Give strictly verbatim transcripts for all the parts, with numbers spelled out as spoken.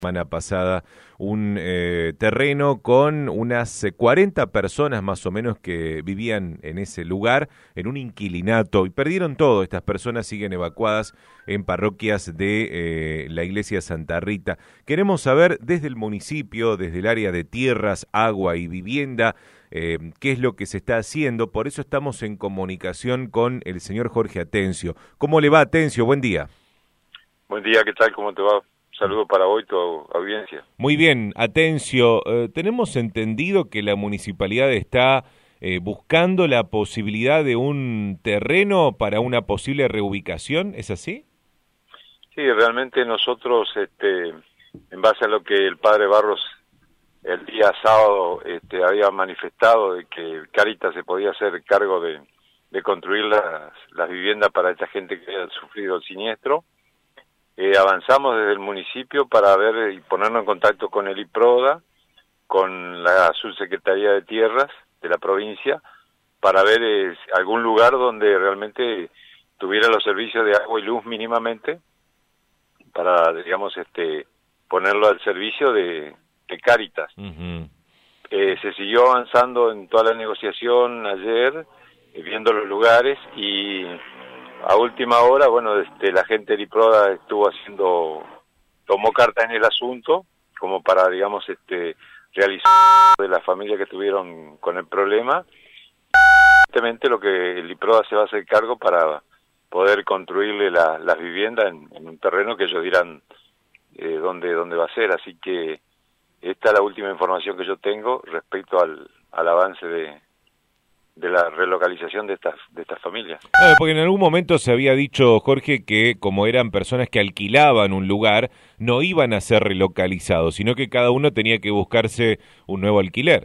Semana pasada un eh, terreno con unas eh, cuarenta personas más o menos que vivían en ese lugar, en un inquilinato, y perdieron todo. Estas personas siguen evacuadas en parroquias de eh, la iglesia de Santa Rita. Queremos saber desde el municipio, desde el área de tierras, agua y vivienda, eh, qué es lo que se está haciendo. Por eso estamos en comunicación con el señor Jorge Atencio. ¿Cómo le va, Atencio? Buen día. Buen día, ¿qué tal? ¿Cómo te va? Saludo para hoy tu audiencia. Muy bien, Atencio, eh, tenemos entendido que la municipalidad está eh, buscando la posibilidad de un terreno para una posible reubicación, ¿es así? Sí, realmente nosotros, este, en base a lo que el padre Barros el día sábado este, había manifestado de que Cáritas se podía hacer cargo de, de construir las, las viviendas para esta gente que había sufrido el siniestro, Eh, avanzamos desde el municipio para ver y ponernos en contacto con el IPRODA, con la Subsecretaría de Tierras de la provincia, para ver eh, algún lugar donde realmente tuviera los servicios de agua y luz mínimamente, para, digamos, este ponerlo al servicio de, de Cáritas. Uh-huh. eh, se siguió avanzando en toda la negociación ayer, eh, viendo los lugares, y a última hora, bueno, este, la gente del IPRODA estuvo haciendo, tomó carta en el asunto, como para, digamos, este, realizar de las familias que estuvieron con el problema. Evidentemente lo que el IPRODA se va a hacer cargo para poder construirle la, las viviendas en, en un terreno que ellos dirán eh, dónde, dónde va a ser. Así que esta es la última información que yo tengo respecto al, al avance de de la relocalización de estas de estas familias. Claro, porque en algún momento se había dicho, Jorge, que como eran personas que alquilaban un lugar, no iban a ser relocalizados, sino que cada uno tenía que buscarse un nuevo alquiler.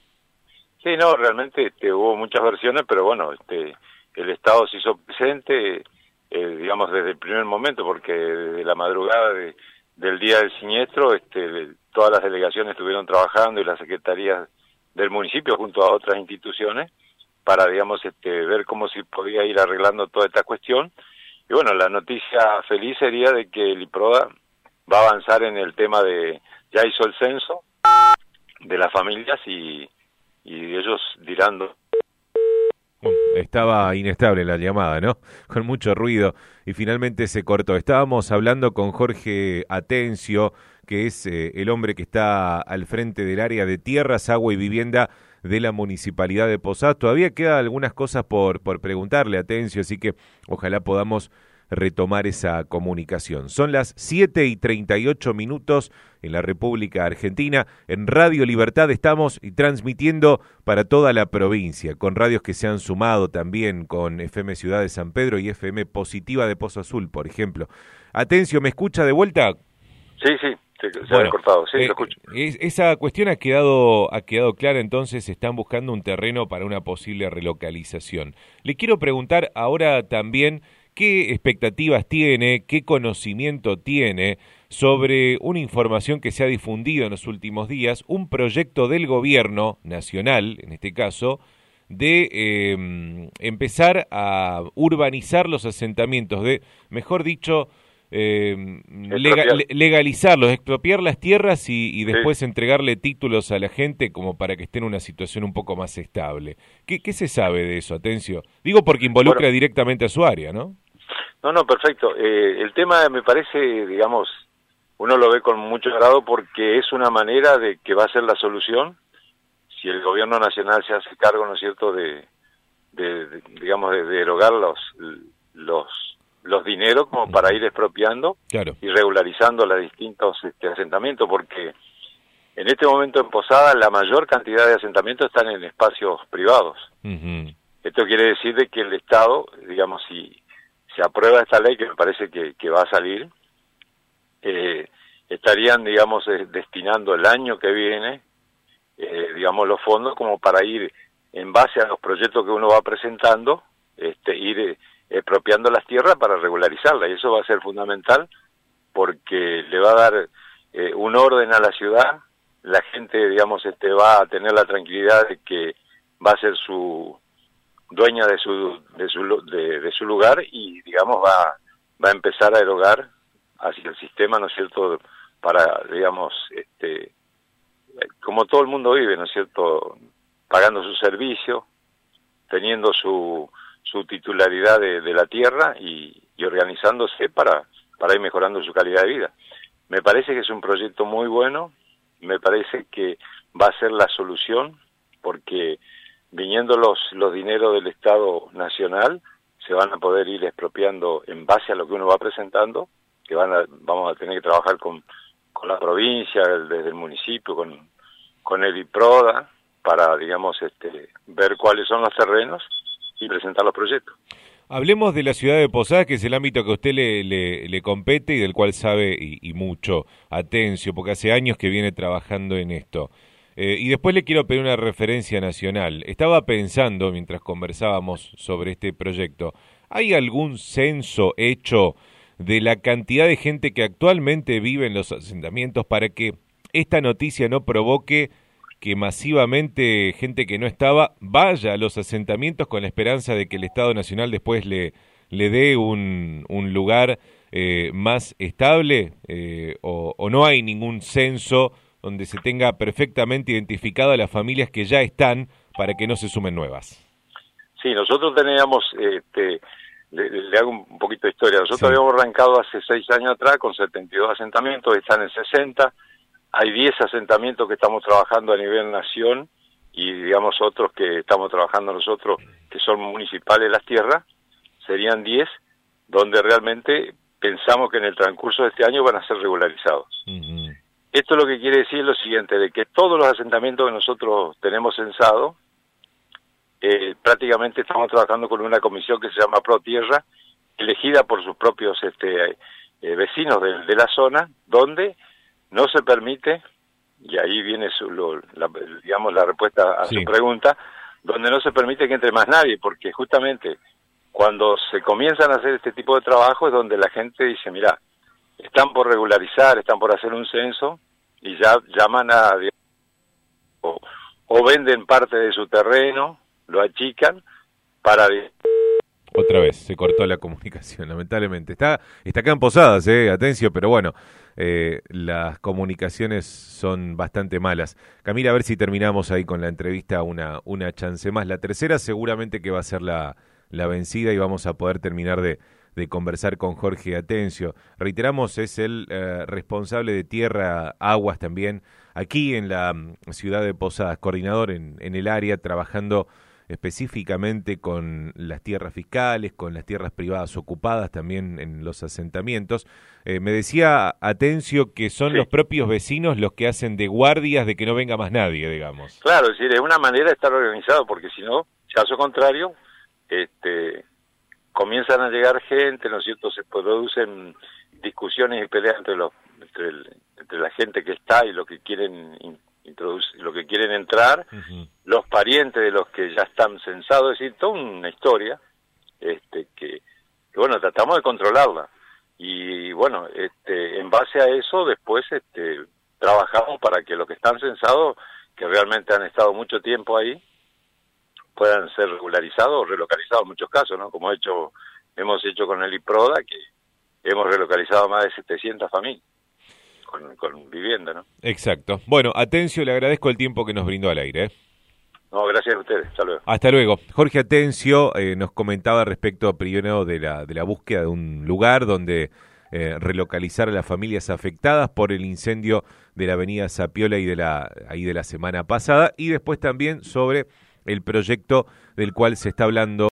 Sí, no, realmente este, hubo muchas versiones, pero bueno, este, el Estado se hizo presente, eh, digamos, desde el primer momento, porque desde la madrugada de, del día del siniestro, este, todas las delegaciones estuvieron trabajando y las secretarías del municipio junto a otras instituciones, para, digamos, este, ver cómo se podía ir arreglando toda esta cuestión. Y bueno, la noticia feliz sería de que el IPRODA va a avanzar en el tema de, ya hizo el censo de las familias y, y ellos dirán... Estaba inestable la llamada, ¿no? Con mucho ruido y finalmente se cortó. Estábamos hablando con Jorge Atencio, que es eh, el hombre que está al frente del área de tierras, agua y vivienda de la Municipalidad de Posadas. Todavía quedan algunas cosas por, por preguntarle, Atencio, así que ojalá podamos retomar esa comunicación. Son las siete y treinta y ocho minutos en la República Argentina. En Radio Libertad estamos y transmitiendo para toda la provincia, con radios que se han sumado también, con F M Ciudad de San Pedro y F M Positiva de Pozo Azul, por ejemplo. Atencio, ¿me escucha de vuelta? Sí, sí. Se, se bueno, ha cortado, sí, eh, lo escucho. Es, esa cuestión ha quedado, ha quedado clara, entonces están buscando un terreno para una posible relocalización. Le quiero preguntar ahora también qué expectativas tiene, qué conocimiento tiene sobre una información que se ha difundido en los últimos días, un proyecto del gobierno nacional, en este caso, de eh, empezar a urbanizar los asentamientos, de, mejor dicho, Eh, legal, legalizarlos, expropiar las tierras y, y después sí. entregarle títulos a la gente como para que esté en una situación un poco más estable. ¿Qué, qué se sabe de eso, Atencio? Digo porque involucra bueno, directamente a su área, ¿no? No, no, perfecto. Eh, el tema me parece, digamos, uno lo ve con mucho agrado porque es una manera de que va a ser la solución si el gobierno nacional se hace cargo, ¿no es cierto?, de, de, de digamos, de, de erogar los los los dineros como para ir expropiando claro. y regularizando los distintos este, asentamientos, porque en este momento en Posadas la mayor cantidad de asentamientos están en espacios privados. Uh-huh. Esto quiere decir de que el Estado, digamos, si se aprueba esta ley, que me parece que, que va a salir, eh, estarían, digamos, eh, destinando el año que viene, eh, digamos, los fondos como para ir, en base a los proyectos que uno va presentando, este, ir... Eh, expropiando las tierras para regularizarlas, y eso va a ser fundamental porque le va a dar eh, un orden a la ciudad, la gente, digamos, este va a tener la tranquilidad de que va a ser su dueña de su de su de, de su lugar y, digamos, va va a empezar a erogar hacia el sistema, ¿no es cierto?, para, digamos, este, como todo el mundo vive, ¿no es cierto?, pagando su servicio, teniendo su, su titularidad de, de la tierra y, y organizándose para, para ir mejorando su calidad de vida. Me parece que es un proyecto muy bueno, me parece que va a ser la solución, porque viniendo los, los dineros del Estado Nacional, se van a poder ir expropiando en base a lo que uno va presentando, que van a, vamos a tener que trabajar con, con la provincia, desde el municipio, con, con el IPRODA, para, digamos, este, ver cuáles son los terrenos y presentar los proyectos. Hablemos de la ciudad de Posadas, que es el ámbito que a usted le, le, le compete y del cual sabe y, y mucho, Atencio, porque hace años que viene trabajando en esto. Eh, y después le quiero pedir una referencia nacional. Estaba pensando, mientras conversábamos sobre este proyecto, ¿hay algún censo hecho de la cantidad de gente que actualmente vive en los asentamientos para que esta noticia no provoque que masivamente gente que no estaba vaya a los asentamientos con la esperanza de que el Estado Nacional después le, le dé un, un lugar eh, más estable? Eh, o, ¿O no hay ningún censo donde se tenga perfectamente identificado a las familias que ya están para que no se sumen nuevas? Sí, nosotros teníamos, este, le, le hago un poquito de historia, nosotros Sí. habíamos arrancado hace seis años atrás con setenta y dos asentamientos, están en sesenta, hay diez asentamientos que estamos trabajando a nivel nación y digamos otros que estamos trabajando nosotros que son municipales las tierras, serían diez, donde realmente pensamos que en el transcurso de este año van a ser regularizados. Uh-huh. Esto lo que quiere decir lo siguiente, de que todos los asentamientos que nosotros tenemos censado, eh, prácticamente estamos trabajando con una comisión que se llama Pro Tierra, elegida por sus propios este, eh, vecinos de, de la zona, donde no se permite, y ahí viene su, lo, la, digamos la respuesta a Sí. su pregunta, donde no se permite que entre más nadie, porque justamente cuando se comienzan a hacer este tipo de trabajo es donde la gente dice, mira, están por regularizar, están por hacer un censo, y ya llaman a, o, o venden parte de su terreno, lo achican, para... Otra vez, se cortó la comunicación, lamentablemente. Está, está acá en Posadas, eh, Atencio, pero bueno, eh, las comunicaciones son bastante malas. Camila, a ver si terminamos ahí con la entrevista una, una chance más. La tercera seguramente que va a ser la, la vencida y vamos a poder terminar de, de conversar con Jorge Atencio. Reiteramos, es el eh, responsable de Tierra, Aguas también, aquí en la um, ciudad de Posadas, coordinador en, en el área, trabajando específicamente con las tierras fiscales, con las tierras privadas ocupadas también en los asentamientos. Eh, me decía Atencio que son Sí. los propios vecinos los que hacen de guardias de que no venga más nadie, digamos. Claro, es decir, es una manera de estar organizado, porque si no, caso contrario, este, comienzan a llegar gente, ¿no es cierto?, se producen discusiones y peleas entre los entre, el, entre la gente que está y los que quieren introducir, lo que quieren entrar, uh-huh. los parientes de los que ya están censados, es decir, toda una historia este, que, que, bueno, tratamos de controlarla. Y, bueno, este, en base a eso, después este, trabajamos para que los que están censados, que realmente han estado mucho tiempo ahí, puedan ser regularizados o relocalizados en muchos casos, ¿no? Como hecho, hemos hecho con el IPRODA, que hemos relocalizado más de setecientas familias. Con, con vivienda, ¿no? Exacto. Bueno, Atencio, le agradezco el tiempo que nos brindó al aire. ¿eh? No, gracias a ustedes. Hasta luego. Hasta luego. Jorge Atencio eh, nos comentaba respecto primero de la, de la búsqueda de un lugar donde eh, relocalizar a las familias afectadas por el incendio de la avenida Zapiola y de la, ahí de la semana pasada, y después también sobre el proyecto del cual se está hablando